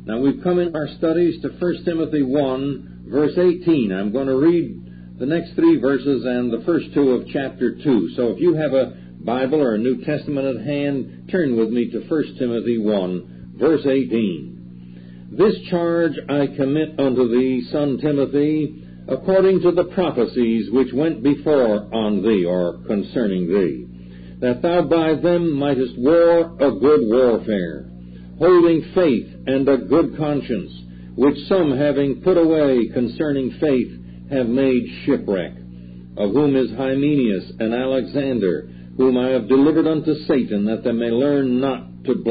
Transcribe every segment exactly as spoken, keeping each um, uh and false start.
Now, we've come in our studies to First Timothy one, verse eighteen. I'm going to read the next three verses and the first two of chapter two. So if you have a Bible or a New Testament at hand, turn with me to First Timothy one, verse eighteen. This charge I commit unto thee, son Timothy, according to the prophecies which went before on thee, or concerning thee, that thou by them mightest war a good warfare, holding faith and a good conscience, which some, having put away concerning faith, have made shipwreck, of whom is Hymenaeus and Alexander, whom I have delivered unto Satan, that they may learn not to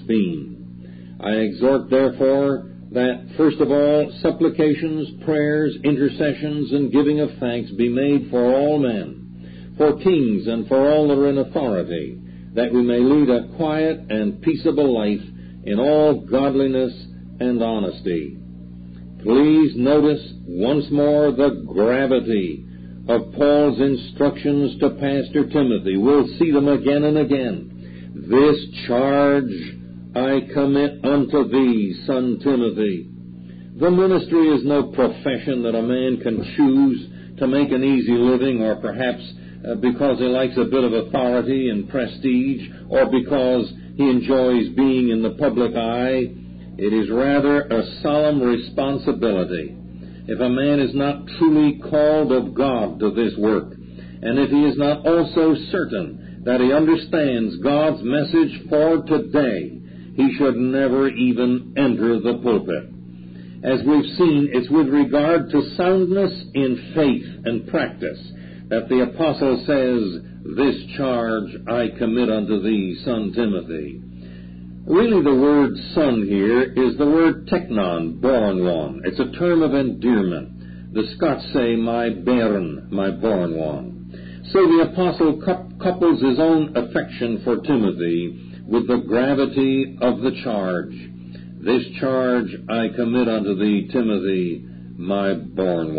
blaspheme. I exhort, therefore, that, first of all, supplications, prayers, intercessions, and giving of thanks be made for all men, for kings and for all that are in authority, that we may lead a quiet and peaceable life in all godliness and honesty. Please notice once more the gravity of Paul's instructions to Pastor Timothy. We'll see them again and again. This charge I commit unto thee, son Timothy. The ministry is no profession that a man can choose to make an easy living, or perhaps uh, because he likes a bit of authority and prestige, or because he enjoys being in the public eye. It is rather a solemn responsibility. If a man is not truly called of God to this work, and if he is not also certain that he understands God's message for today, he should never even enter the pulpit. As we've seen, it's with regard to soundness in faith and practice that the apostle says, this charge I commit unto thee, son Timothy. Really, the word son here is the word teknon, born one. It's a term of endearment. The Scots say, my bairn, my born one. So the apostle couples his own affection for Timothy with the gravity of the charge. This charge I commit unto thee, Timothy, my born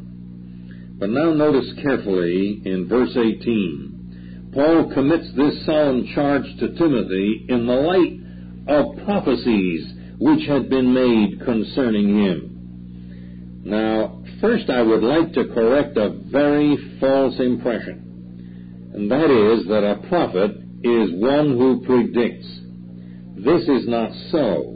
one. But now notice carefully in verse eighteen. Paul commits this solemn charge to Timothy in the light of prophecies which had been made concerning him. Now, first I would like to correct a very false impression, and that is that a prophet is one who predicts. This is not so.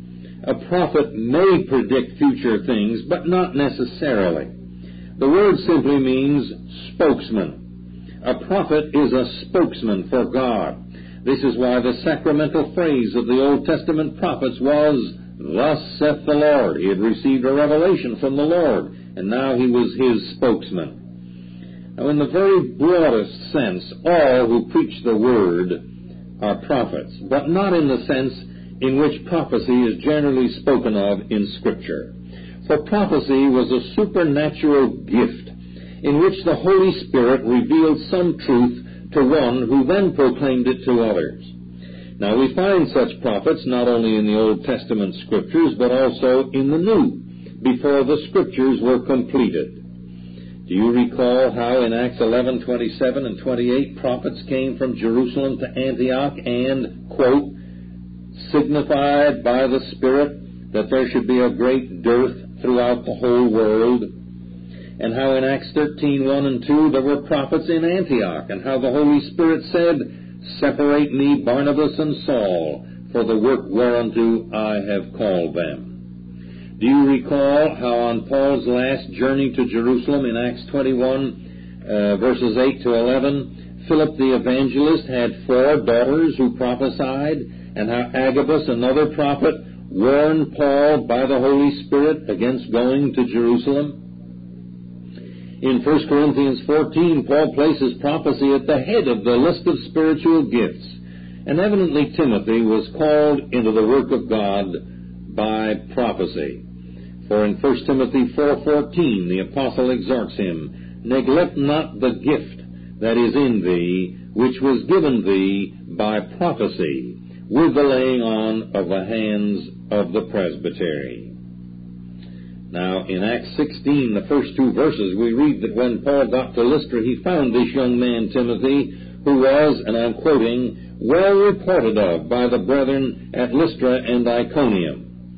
A prophet may predict future things, but not necessarily. The word simply means spokesman. A prophet is a spokesman for God. This is why the sacramental phrase of the Old Testament prophets was, thus saith the Lord. He had received a revelation from the Lord, and now he was his spokesman. Now, in the very broadest sense, all who preach the word are prophets, but not in the sense in which prophecy is generally spoken of in Scripture. For prophecy was a supernatural gift in which the Holy Spirit revealed some truth to one who then proclaimed it to others. Now, we find such prophets not only in the Old Testament Scriptures, but also in the New, before the Scriptures were completed. Do you recall how in Acts eleven, twenty-seven and twenty-eight, prophets came from Jerusalem to Antioch and, quote, signified by the Spirit that there should be a great dearth throughout the whole world? And how in Acts thirteen, one and two, there were prophets in Antioch, and how the Holy Spirit said, separate me, Barnabas and Saul, for the work whereunto I have called them. Do you recall how on Paul's last journey to Jerusalem in Acts twenty-one, uh, verses eight to eleven, Philip the evangelist had four daughters who prophesied, and how Agabus, another prophet, warned Paul by the Holy Spirit against going to Jerusalem? In First Corinthians fourteen, Paul places prophecy at the head of the list of spiritual gifts. And evidently Timothy was called into the work of God by prophecy. For in First Timothy four fourteen, the apostle exhorts him, neglect not the gift that is in thee, which was given thee by prophecy, with the laying on of the hands of the presbytery. Now, in Acts sixteen, the first two verses, we read that when Paul got to Lystra, he found this young man, Timothy, who was, and I'm quoting, well reported of by the brethren at Lystra and Iconium.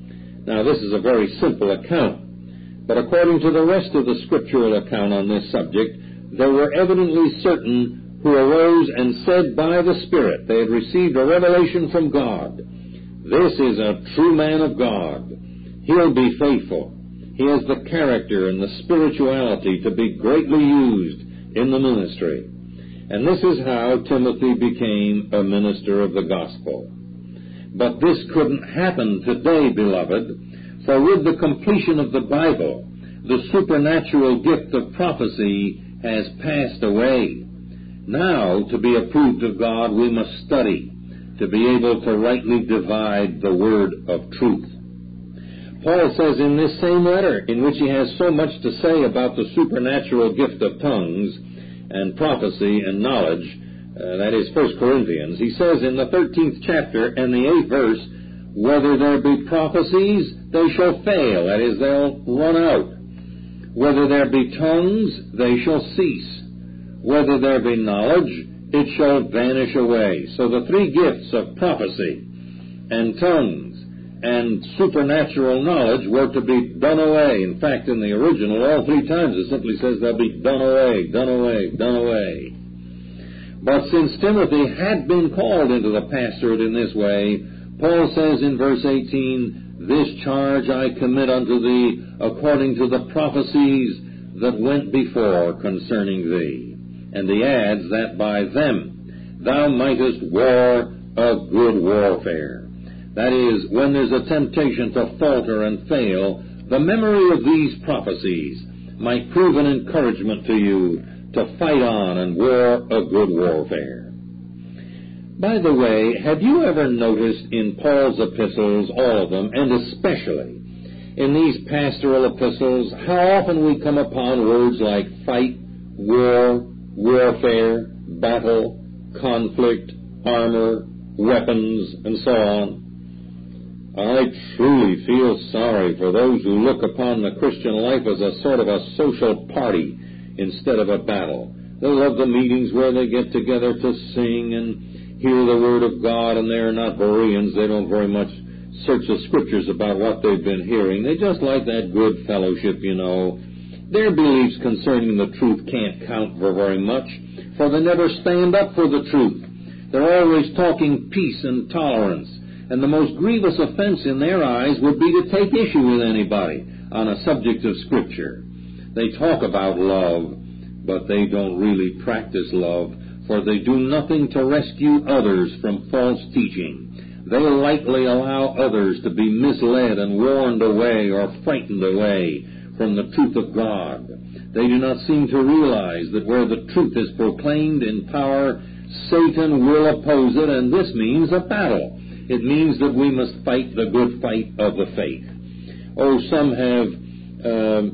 Now, this is a very simple account, but according to the rest of the scriptural account on this subject, there were evidently certain who arose and said by the Spirit they had received a revelation from God. This is a true man of God. He'll be faithful. He has the character and the spirituality to be greatly used in the ministry. And this is how Timothy became a minister of the gospel. But this couldn't happen today, beloved, for with the completion of the Bible, the supernatural gift of prophecy has passed away. Now, to be approved of God, we must study to be able to rightly divide the word of truth. Paul says in this same letter, in which he has so much to say about the supernatural gift of tongues and prophecy and knowledge, uh, that is First Corinthians, he says in the thirteenth chapter and the eighth verse, whether there be prophecies, they shall fail, that is, they'll run out. Whether there be tongues, they shall cease. Whether there be knowledge, it shall vanish away. So the three gifts of prophecy and tongues and supernatural knowledge were to be done away. In fact, in the original, all three times it simply says they'll be done away, done away, done away. But since Timothy had been called into the pastorate in this way, Paul says in verse eighteen, this charge I commit unto thee according to the prophecies that went before concerning thee. And he adds that by them thou mightest war a good warfare. That is, when there's a temptation to falter and fail, the memory of these prophecies might prove an encouragement to you to fight on and war a good warfare. By the way, have you ever noticed in Paul's epistles, all of them, and especially in these pastoral epistles, how often we come upon words like fight, war, warfare, battle, conflict, armor, weapons, and so on? I truly feel sorry for those who look upon the Christian life as a sort of a social party instead of a battle. They love the meetings where they get together to sing and hear the Word of God, and they're not Bereans. They don't very much search the Scriptures about what they've been hearing. They just like that good fellowship, you know. Their beliefs concerning the truth can't count for very much, for they never stand up for the truth. They're always talking peace and tolerance, and the most grievous offense in their eyes would be to take issue with anybody on a subject of Scripture. They talk about love, but they don't really practice love, for they do nothing to rescue others from false teaching. They lightly allow others to be misled and warned away or frightened away from the truth of God. They do not seem to realize that where the truth is proclaimed in power, Satan will oppose it, and this means a battle. It means that we must fight the good fight of the faith. Oh, some have um,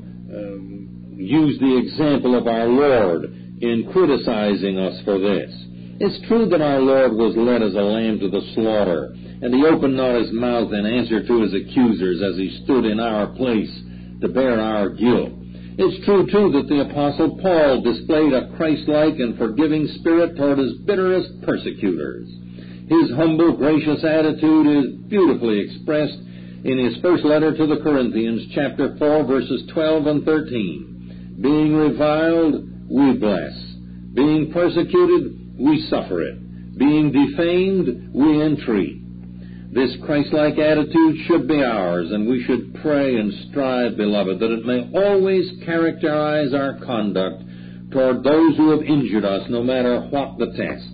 um, used the example of our Lord in criticizing us for this. It's true that our Lord was led as a lamb to the slaughter, and he opened not his mouth in answer to his accusers as he stood in our place to bear our guilt. It's true, too, that the Apostle Paul displayed a Christ-like and forgiving spirit toward his bitterest persecutors. His humble, gracious attitude is beautifully expressed in his first letter to the Corinthians, chapter four, verses twelve and thirteen. Being reviled, we bless. Being persecuted, we suffer it. Being defamed, we entreat. This Christ-like attitude should be ours, and we should pray and strive, beloved, that it may always characterize our conduct toward those who have injured us, no matter what the test.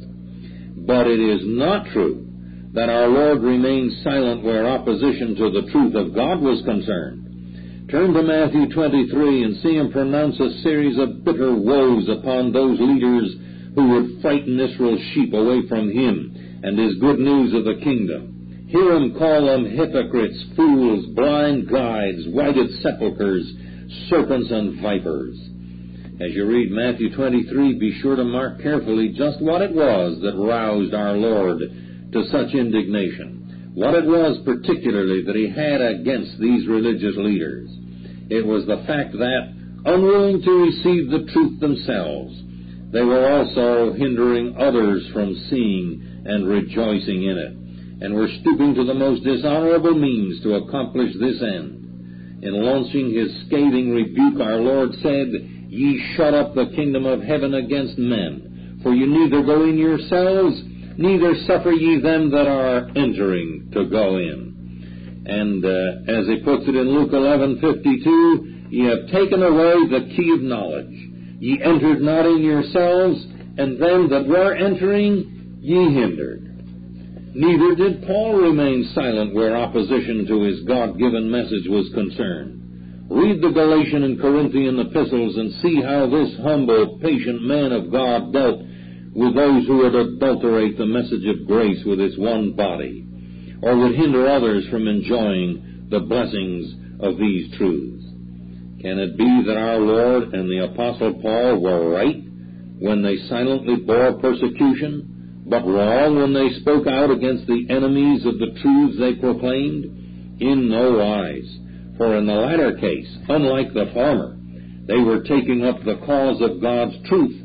But it is not true that our Lord remained silent where opposition to the truth of God was concerned. Turn to Matthew twenty-three and see him pronounce a series of bitter woes upon those leaders who would frighten Israel's sheep away from him and his good news of the kingdom. Hear him call them hypocrites, fools, blind guides, whited sepulchres, serpents and vipers. As you read Matthew twenty-three, be sure to mark carefully just what it was that roused our Lord to such indignation, what it was particularly that he had against these religious leaders. It was the fact that, unwilling to receive the truth themselves, they were also hindering others from seeing and rejoicing in it. and were stooping to the most dishonorable means to accomplish this end. In launching his scathing rebuke, our Lord said, "Ye shut up the kingdom of heaven against men, for you neither go in yourselves, neither suffer ye them that are entering to go in." And uh, as he puts it in Luke eleven fifty-two, "Ye have taken away the key of knowledge. Ye entered not in yourselves, and them that were entering ye hindered." Neither did Paul remain silent where opposition to his God-given message was concerned. Read the Galatian and Corinthian epistles and see how this humble, patient man of God dealt with those who would adulterate the message of grace with its one body, or would hinder others from enjoying the blessings of these truths. Can it be that our Lord and the Apostle Paul were right when they silently bore persecution, but wrong when they spoke out against the enemies of the truths they proclaimed? In no wise. For in the latter case, unlike the former, they were taking up the cause of God's truth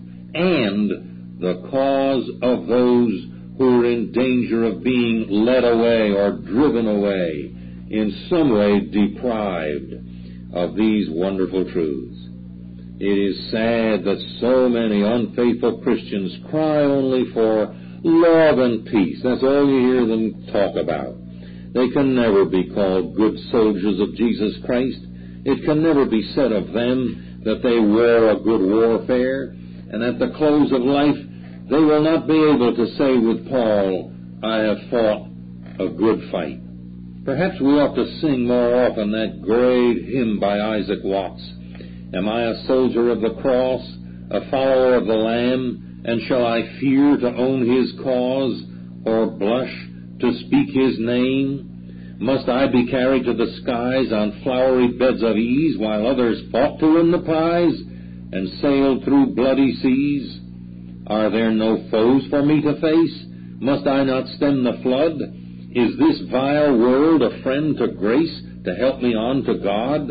and the cause of those who were in danger of being led away or driven away, in some way deprived of these wonderful truths. It is sad that so many unfaithful Christians cry only for love and peace. That's all you hear them talk about. They can never be called good soldiers of Jesus Christ. It can never be said of them that they war a good warfare, and at the close of life they will not be able to say with Paul, "I have fought a good fight." Perhaps we ought to sing more often that great hymn by Isaac Watts, "Am I a soldier of the cross, a follower of the Lamb, and shall I fear to own his cause, or blush to speak his name? Must I be carried to the skies on flowery beds of ease, while others fought to win the prize, and sailed through bloody seas? Are there no foes for me to face? Must I not stem the flood? Is this vile world a friend to grace, to help me on to God?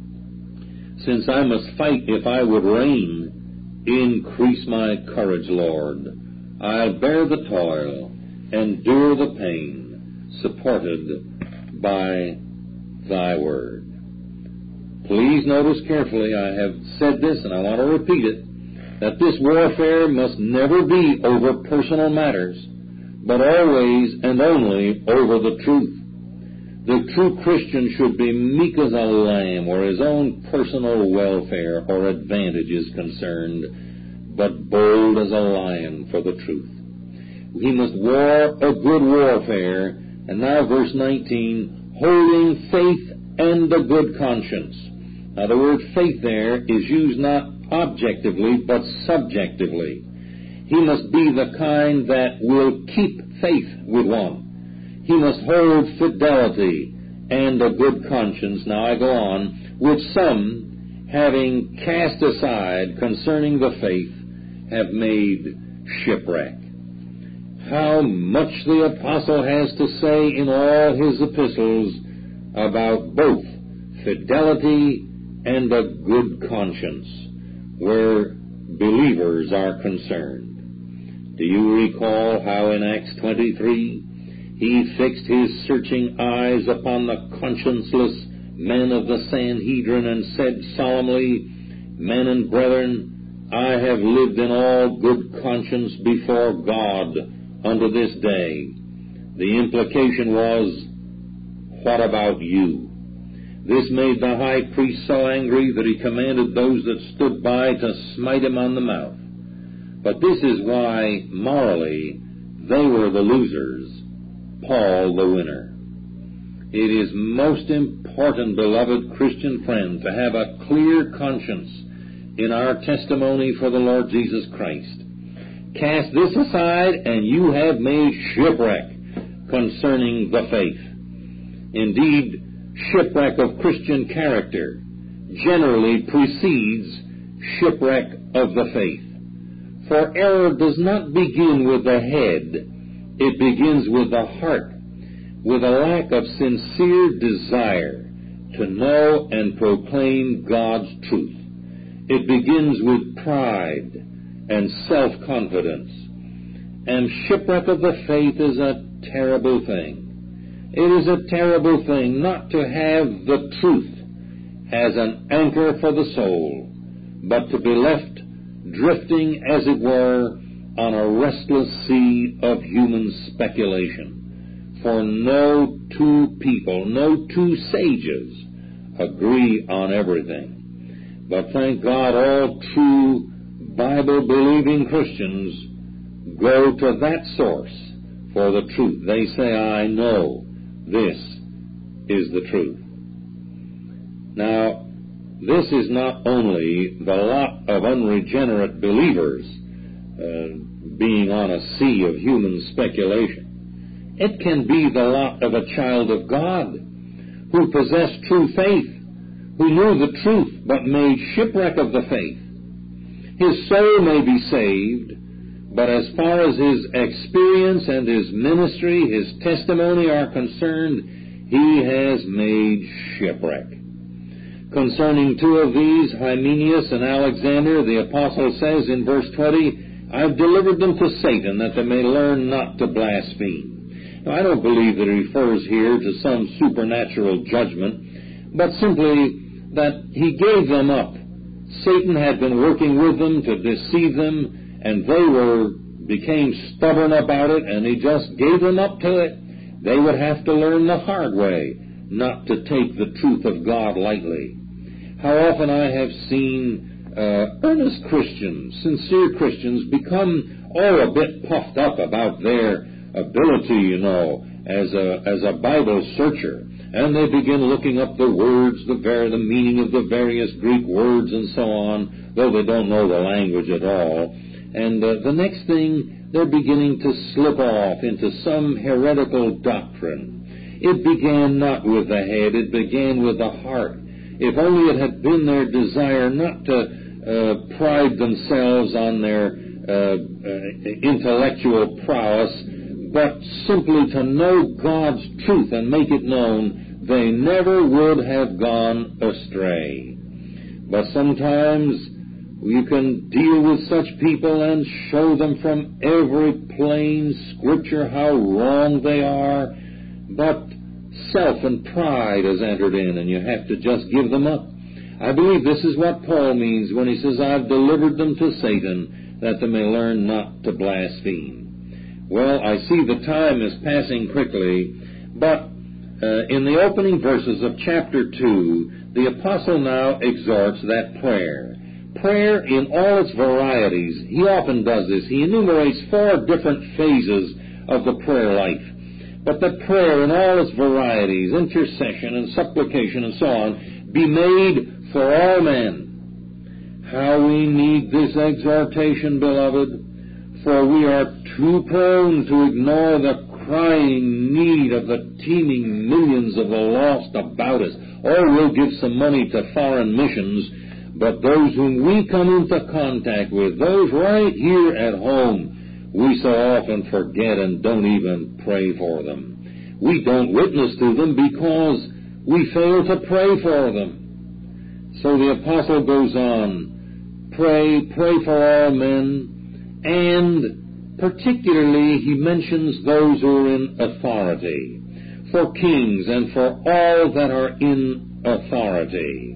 Since I must fight if I would reign, increase my courage, Lord. I'll bear the toil, endure the pain, supported by thy word." Please notice carefully, I have said this and I want to repeat it, that this warfare must never be over personal matters, but always and only over the truth. The true Christian should be meek as a lamb where his own personal welfare or advantage is concerned, but bold as a lion for the truth. He must war a good warfare, and now verse nineteen, holding faith and a good conscience. Now the word faith there is used not objectively, but subjectively. He must be the kind that will keep faith with one. He must hold fidelity and a good conscience, now I go on, which some, having cast aside concerning the faith, have made shipwreck. How much the apostle has to say in all his epistles about both fidelity and a good conscience, where believers are concerned. Do you recall how in Acts twenty-three he fixed his searching eyes upon the conscienceless men of the Sanhedrin and said solemnly, "Men and brethren, I have lived in all good conscience before God unto this day." The implication was, what about you? This made the high priest so angry that he commanded those that stood by to smite him on the mouth. But this is why, morally, they were the losers, Paul the winner. It is most important, beloved Christian friend, to have a clear conscience in our testimony for the Lord Jesus Christ. Cast this aside, and you have made shipwreck concerning the faith. Indeed, shipwreck of Christian character generally precedes shipwreck of the faith. For error does not begin with the head, it begins with the heart, with a lack of sincere desire to know and proclaim God's truth. It begins with pride and self-confidence. And shipwreck of the faith is a terrible thing. It is a terrible thing not to have the truth as an anchor for the soul, but to be left drifting, as it were, on a restless sea of human speculation. For no two people, no two sages agree on everything. But thank God, all true Bible-believing Christians go to that source for the truth. They say, I know this is the truth. Now, this is not only the lot of unregenerate believers uh, being on a sea of human speculation. It can be the lot of a child of God who possessed true faith, who knew the truth but made shipwreck of the faith. His soul may be saved, but as far as his experience and his ministry, his testimony are concerned, he has made shipwreck. Concerning two of these, Hymenaeus and Alexander, the apostle says in verse twenty, I've delivered them to Satan, that they may learn not to blaspheme. Now, I don't believe that he refers here to some supernatural judgment, but simply that he gave them up. Satan had been working with them to deceive them, and they were became stubborn about it, and he just gave them up to it. They would have to learn the hard way not to take the truth of God lightly. How often I have seen uh, earnest Christians, sincere Christians, become, oh, a bit puffed up about their ability, you know, as a, as a Bible searcher. And they begin looking up the words, the, ver- the meaning of the various Greek words and so on, though they don't know the language at all. And uh, the next thing, they're beginning to slip off into some heretical doctrine. It began not with the head, it began with the heart. If only it had been their desire not to uh, pride themselves on their uh, uh, intellectual prowess, but simply to know God's truth and make it known, they never would have gone astray. But sometimes you can deal with such people and show them from every plain Scripture how wrong they are, but self and pride has entered in, and you have to just give them up. I believe this is what Paul means when he says, I've delivered them to Satan, that they may learn not to blaspheme. Well, I see the time is passing quickly, but uh, in the opening verses of chapter two, the apostle now exhorts that prayer. Prayer in all its varieties. He often does this. He enumerates four different phases of the prayer life. But the prayer in all its varieties, intercession and supplication and so on, be made for all men. How we need this exhortation, beloved, for we are too prone to ignore the crying need of the teeming millions of the lost about us. Or we'll give some money to foreign missions, but those whom we come into contact with, those right here at home, we so often forget and don't even pray for them. We don't witness to them because we fail to pray for them. So the apostle goes on, pray, pray for all men, and particularly he mentions those who are in authority, for kings and for all that are in authority.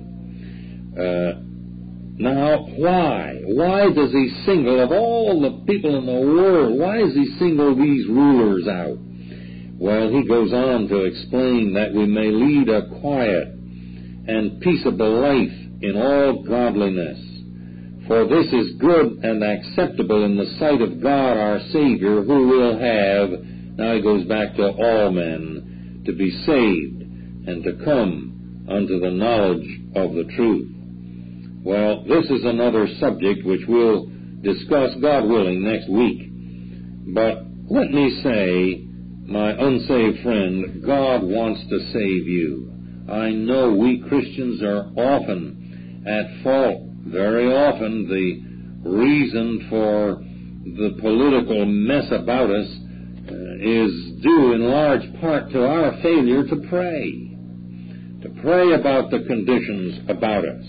Uh, Now, why? Why does he single, of all the people in the world, why does he single these rulers out? Well, he goes on to explain that we may lead a quiet and peaceable life in all godliness. For this is good and acceptable in the sight of God our Savior, who will have, now he goes back to all men, to be saved and to come unto the knowledge of the truth. Well, this is another subject which we'll discuss, God willing, next week. But let me say, my unsaved friend, God wants to save you. I know we Christians are often at fault. Very often the reason for the political mess about us uh, is due in large part to our failure to pray. To pray about the conditions about us.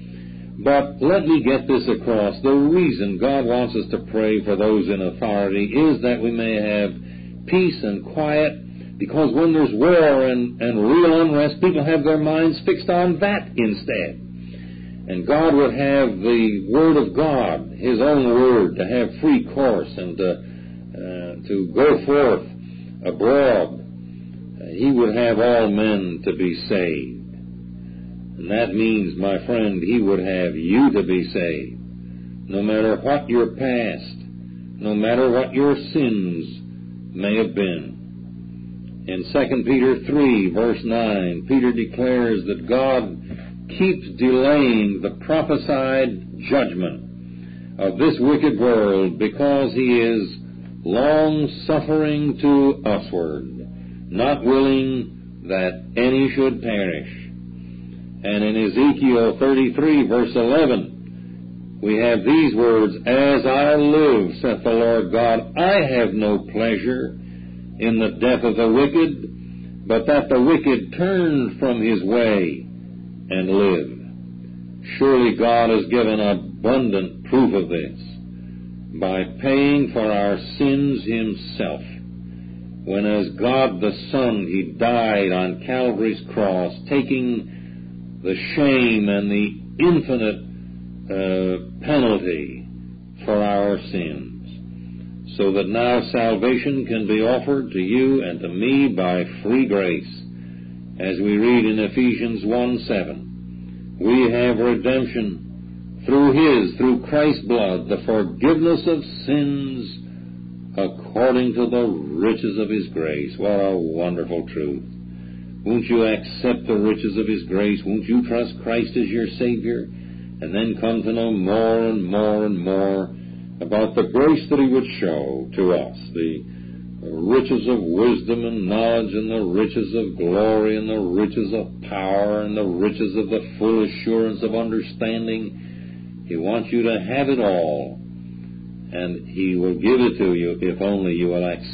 But let me get this across. The reason God wants us to pray for those in authority is that we may have peace and quiet, because when there's war and, and real unrest, people have their minds fixed on that instead. And God would have the Word of God, His own Word, to have free course and to, uh, to go forth abroad. Uh, he would have all men to be saved. And that means, my friend, He would have you to be saved. No matter what your past, no matter what your sins may have been. In Second Peter three, verse nine, Peter declares that God keeps delaying the prophesied judgment of this wicked world because He is long-suffering to usward, not willing that any should perish. And in Ezekiel thirty-three, verse eleven, we have these words, "As I live, saith the Lord God, I have no pleasure in the death of the wicked, but that the wicked turn from his way and live." Surely God has given abundant proof of this by paying for our sins Himself, when as God the Son He died on Calvary's cross, taking the shame and the infinite uh, penalty for our sins, so that now salvation can be offered to you and to me by free grace. As we read in Ephesians one seven, we have redemption through His, through Christ's blood, the forgiveness of sins according to the riches of His grace. What a wonderful truth. Won't you accept the riches of His grace? Won't you trust Christ as your Savior? And then come to know more and more and more about the grace that He would show to us, the riches of wisdom and knowledge and the riches of glory and the riches of power and the riches of the full assurance of understanding. He wants you to have it all, and He will give it to you if only you will accept